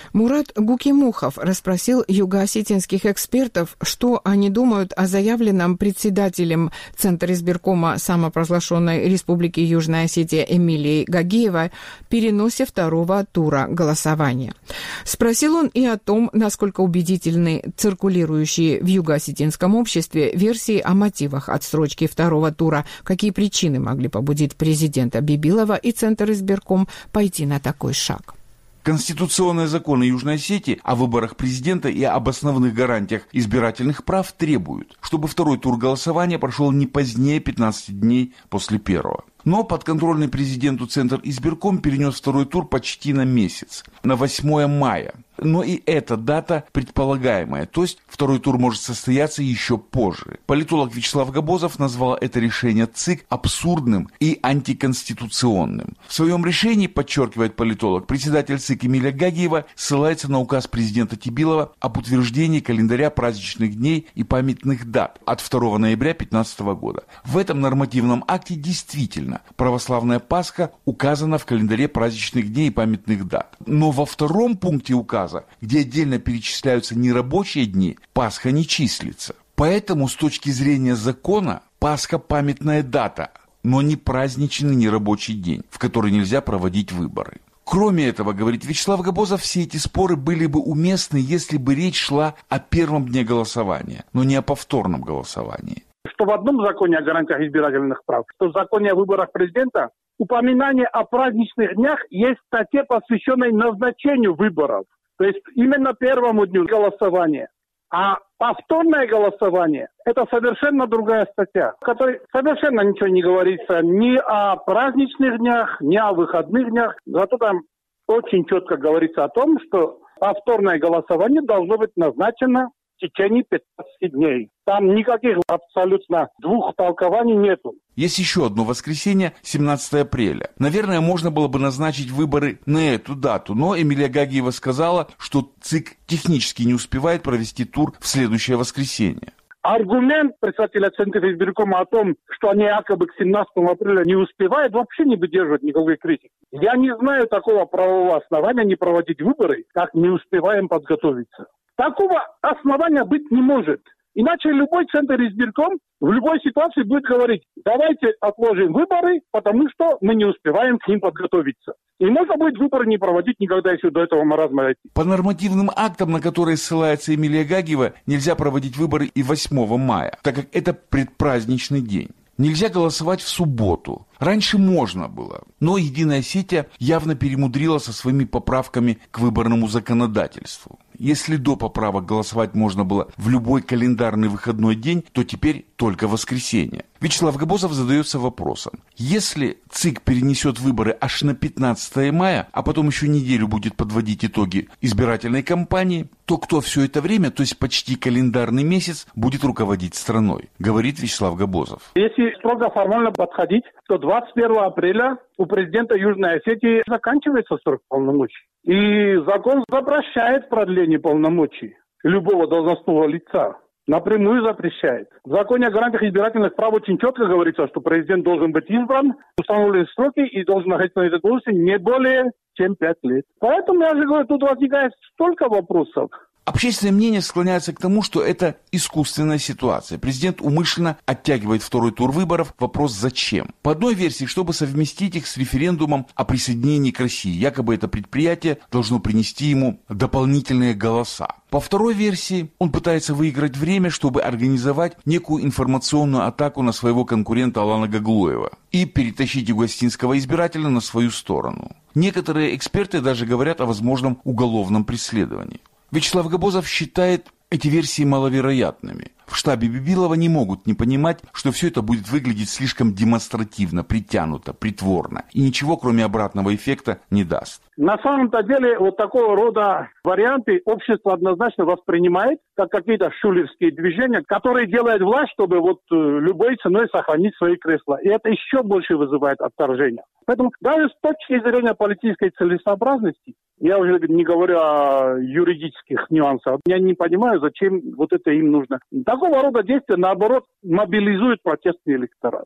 Мурат Гукимухов расспросил юго-осетинских экспертов, что они думают о заявленном председателем Центра избиркома самопровозглашенной Республики Южная Осетия Эмилии Гагиевой переносе второго тура голосования. Спросил он и о том, насколько убедительны циркулирующие в юго-осетинском обществе версии о мотивах отсрочки второго тура, какие причины могли побудить президента Бибилова и Центр избирком пойти на такой шаг. Конституционные законы Южной Осетии о выборах президента и об основных гарантиях избирательных прав требуют, чтобы второй тур голосования прошел не позднее 15 дней после первого. Но подконтрольный президенту Центр избирком перенес второй тур почти на месяц, на 8 мая. Но и эта дата предполагаемая, то есть второй тур может состояться еще позже. Политолог Вячеслав Габозов назвал это решение ЦИК абсурдным и антиконституционным. В своем решении, подчеркивает политолог, председатель ЦИК Эмилия Гагиева ссылается на указ президента Тибилова об утверждении календаря праздничных дней и памятных дат от 2 ноября 2015 года. В этом нормативном акте действительно православная Пасха указана в календаре праздничных дней и памятных дат. Но во втором пункте указа, где отдельно перечисляются нерабочие дни, Пасха не числится. Поэтому с точки зрения закона Пасха – памятная дата, но не праздничный нерабочий день, в который нельзя проводить выборы. Кроме этого, говорит Вячеслав Габозов, все эти споры были бы уместны, если бы речь шла о первом дне голосования, но не о повторном голосовании. Что в одном законе о гарантиях избирательных прав, что в законе о выборах президента упоминание о праздничных днях есть статья, посвященная назначению выборов. То есть именно первому дню голосования. А повторное голосование – это совершенно другая статья, в которой совершенно ничего не говорится ни о праздничных днях, ни о выходных днях. Зато там очень четко говорится о том, что повторное голосование должно быть назначено в течение 15 дней. Там никаких абсолютно двух толкований нету. Есть еще одно воскресенье, 17 апреля. Наверное, можно было бы назначить выборы на эту дату, но Эмилия Гагиева сказала, что ЦИК технически не успевает провести тур в следующее воскресенье. Аргумент председателя Центра избиркома о том, что они якобы к 17 апреля не успевают, вообще не выдерживает никакой критики. Я не знаю такого правового основания не проводить выборы, как не успеваем подготовиться. Такого основания быть не может. Иначе любой Центр избирком в любой ситуации будет говорить: давайте отложим выборы, потому что мы не успеваем к ним подготовиться. И можно будет выборы не проводить никогда, если до этого маразма дойти. По нормативным актам, на которые ссылается Эмилия Гагиева, нельзя проводить выборы и 8 мая, так как это предпраздничный день. Нельзя голосовать в субботу. Раньше можно было, но Единая Осетия явно перемудрила со своими поправками к выборному законодательству. Если до поправок голосовать можно было в любой календарный выходной день, то теперь только в воскресенье. Вячеслав Габозов задается вопросом: если ЦИК перенесет выборы аж на 15 мая, а потом еще неделю будет подводить итоги избирательной кампании, то кто все это время, то есть почти календарный месяц, будет руководить страной, говорит Вячеслав Габозов. Если строго формально подходить, то 21 апреля у президента Южной Осетии заканчивается срок полномочий. И закон запрещает продление полномочий любого должностного лица. Напрямую запрещает. В законе о гарантиях избирательных прав очень четко говорится, что президент должен быть избран в установленные сроки и должен находиться на этой должности не более чем 5 лет. Поэтому, я же говорю, тут возникает столько вопросов. Общественное мнение склоняется к тому, что это искусственная ситуация. Президент умышленно оттягивает второй тур выборов. Вопрос зачем? По одной версии, чтобы совместить их с референдумом о присоединении к России. Якобы это предприятие должно принести ему дополнительные голоса. По второй версии, он пытается выиграть время, чтобы организовать некую информационную атаку на своего конкурента Алана Гаглоева и перетащить юго-осетинского избирателя на свою сторону. Некоторые эксперты даже говорят о возможном уголовном преследовании. Вячеслав Габозов считает эти версии маловероятными. В штабе Бибилова не могут не понимать, что все это будет выглядеть слишком демонстративно, притянуто, притворно, и ничего, кроме обратного эффекта, не даст. На самом-то деле вот такого рода варианты общество однозначно воспринимает как какие-то шулерские движения, которые делает власть, чтобы любой ценой сохранить свои кресла. И это еще больше вызывает отторжение. Поэтому даже с точки зрения политической целесообразности, я уже не говорю о юридических нюансах, я не понимаю, зачем это им нужно. Такого рода действия, наоборот, мобилизуют протестный электорат.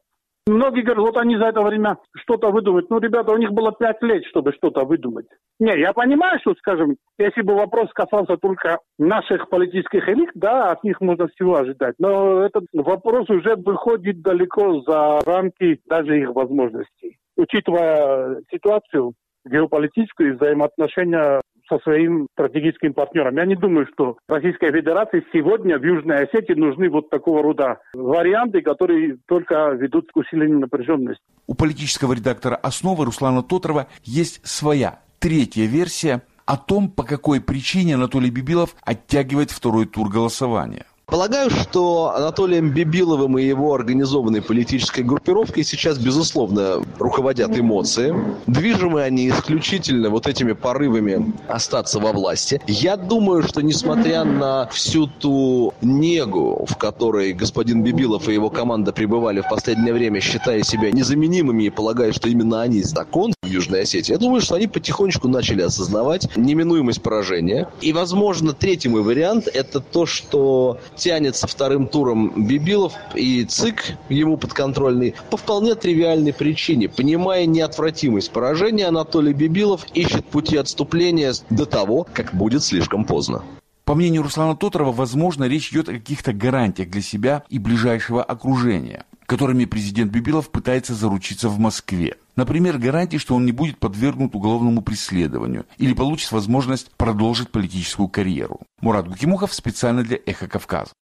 Многие говорят, вот они за это время что-то выдумают. Ну, ребята, у них было 5 лет, чтобы что-то выдумать. Не, я понимаю, что, скажем, если бы вопрос касался только наших политических элит, да, от них можно всего ожидать. Но этот вопрос уже выходит далеко за рамки даже их возможностей. Учитывая ситуацию геополитическую и взаимоотношения со своим стратегическим партнером. Я не думаю, что Российской Федерации сегодня в Южной Осетии нужны вот такого рода варианты, которые только ведут к усилению напряженности. У политического редактора «Основы» Руслана Тотрова есть своя, третья версия о том, по какой причине Анатолий Бибилов оттягивает второй тур голосования. Полагаю, что Анатолием Бибиловым и его организованной политической группировкой сейчас, безусловно, руководят эмоции. Движимы они исключительно вот этими порывами остаться во власти. Я думаю, что несмотря на всю ту негу, в которой господин Бибилов и его команда пребывали в последнее время, считая себя незаменимыми и полагая, что именно они закон в Южной Осетии, я думаю, что они потихонечку начали осознавать неминуемость поражения. И, возможно, третий мой вариант – это то, что тянется вторым туром Бибилов и ЦИК, ему подконтрольный, по вполне тривиальной причине. Понимая неотвратимость поражения, Анатолий Бибилов ищет пути отступления до того, как будет слишком поздно. По мнению Руслана Тотрова, возможно, речь идет о каких-то гарантиях для себя и ближайшего окружения, которыми президент Бибилов пытается заручиться в Москве. Например, гарантии, что он не будет подвергнут уголовному преследованию или получит возможность продолжить политическую карьеру. Мурат Гукимухов специально для «Эхо Кавказа».